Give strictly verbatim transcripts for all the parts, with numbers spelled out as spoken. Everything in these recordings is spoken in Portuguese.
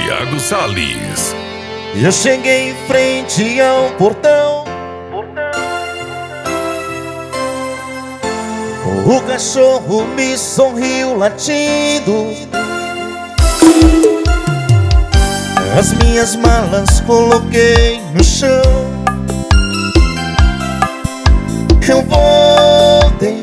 Thiago Salles. Eu cheguei em frente ao portão, o cachorro me sorriu latindo. As minhas malas coloquei no chão. Eu voltei.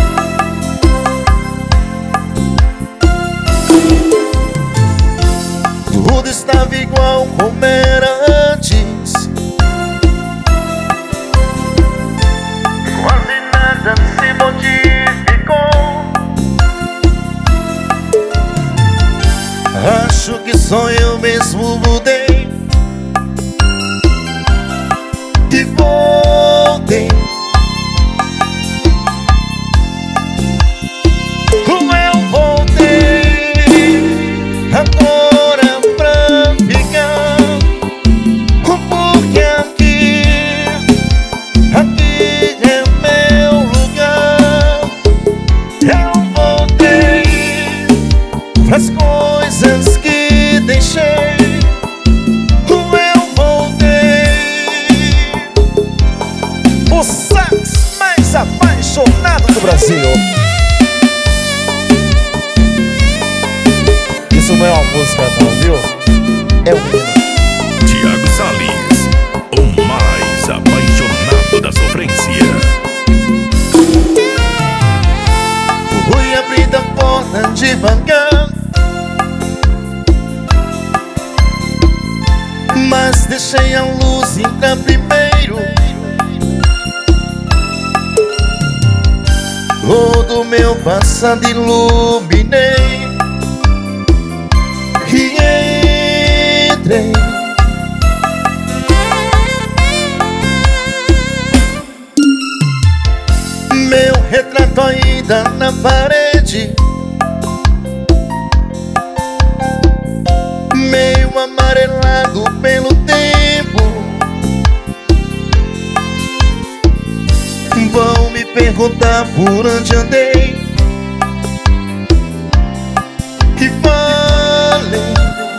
Tudo estava igual como era antes. Quase nada se modificou. Acho que só eu mesmo mudei e voltei. Como eu voltei agora pra ficar, porque aqui, aqui é meu lugar. Eu voltei pras coisas que deixei. Eu voltei. O sax mais apaixonado do Brasil. Isso não é uma música não, viu? É o hino. Thiago Salles, o mais apaixonado da sofrência. Fui abrindo a porta devagar, mas deixei a luz entrar primeiro. Todo meu passado iluminei e entrei. Meu retrato ainda na parede, meio amarelado pelo tempo. Vão me perguntar por onde andei e falei.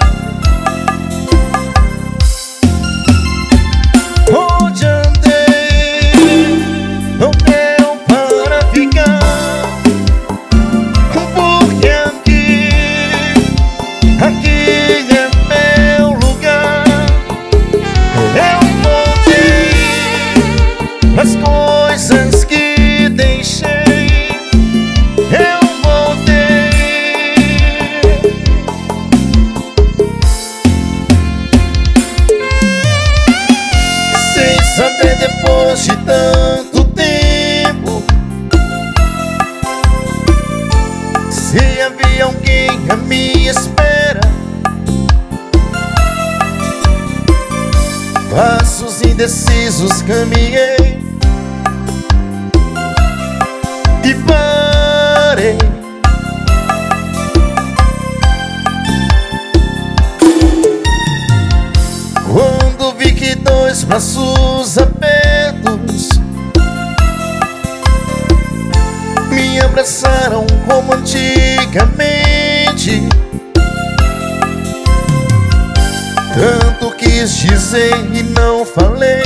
Onde andei não deu para ficar, porque aqui, aqui é meu lugar. Eu voltei pras coisas que deixei. Eu voltei. Sem saber depois de tanto tempo se havia alguém à minha espera. Passos indecisos caminhei e parei. Quando vi que dois braços abertos me abraçaram como antigamente, tanto quis dizer e não falei,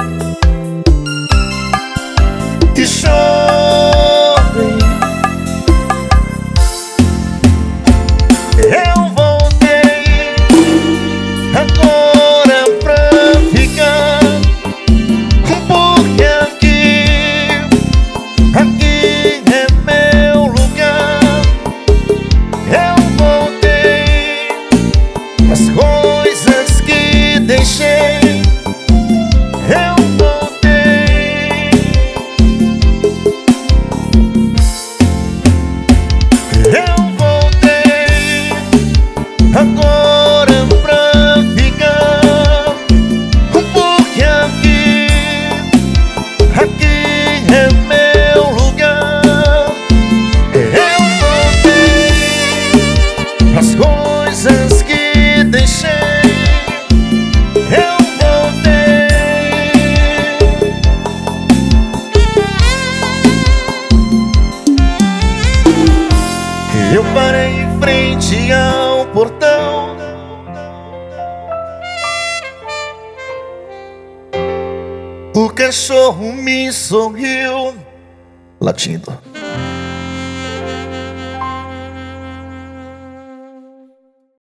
e chorei. Eu voltei agora pra ficar, porque aqui, aqui é meu lugar. Eu voltei as coisas que deixei. Eu voltei. Eu voltei agora pra ficar, porque aqui, aqui é meu lugar. Eu voltei as coisas que deixei. Eu voltei. Eu parei em frente ao portão, cachorro me sorriu, latindo.